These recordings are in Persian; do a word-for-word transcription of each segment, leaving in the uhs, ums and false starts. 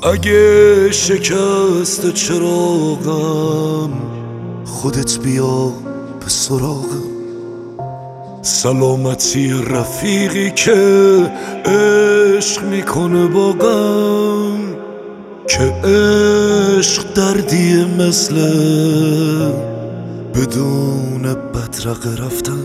اگه شکست چراغم خودت بیا به سراغم. سلامتی رفیقی که عشق میکنه با غم، که عشق دردیه مثل بدون بدرقه رفتن.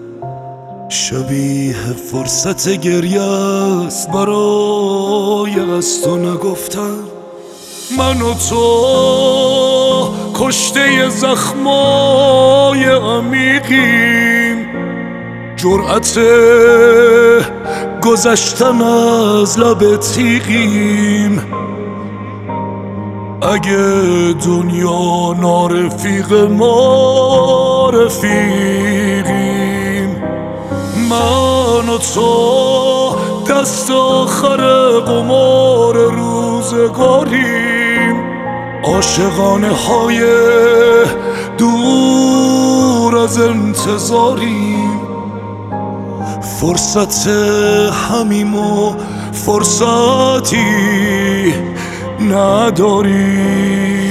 شبیه فرصت گریه است برای از تو نگفتن. من و تو کشته زخمای عمیقیم، جرأت گذشتن از لب تیغیم. اگه دنیا نارفیق ما رفیقیم، من و تو دست آخر قمار روزگاریم. عاشقانه های دور از انتظاریم. فرصت همیم و فرصتی نداریم.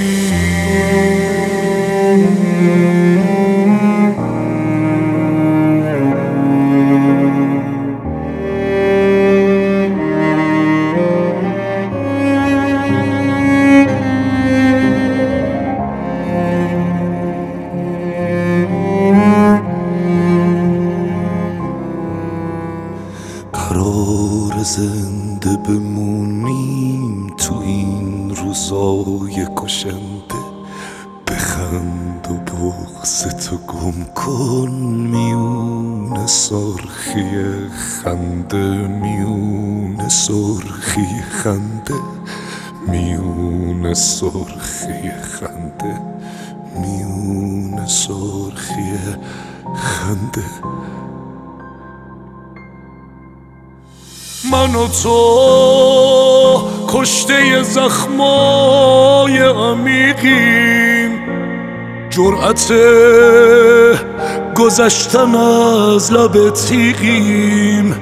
قرار زنده بمونیم تو این روزای کشنده. بخند و بغضتو گم کن میون سرخی خنده، میون سرخی خنده، میون سرخی خنده، میون سرخی خنده. من و تو کشته زخمای عمیقیم، جرأت گذشتن از لب تیغیم.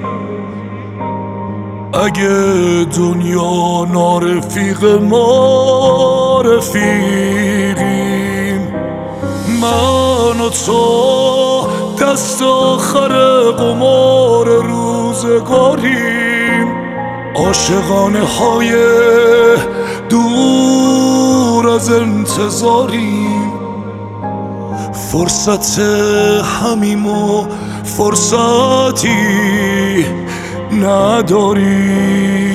اگه دنیا نارفیق ما رفیقیم، من و تو دست آخر قمار روزگاریم. عاشقانه های دور از انتظاریم. فرصت همیم و فرصتی نداریم.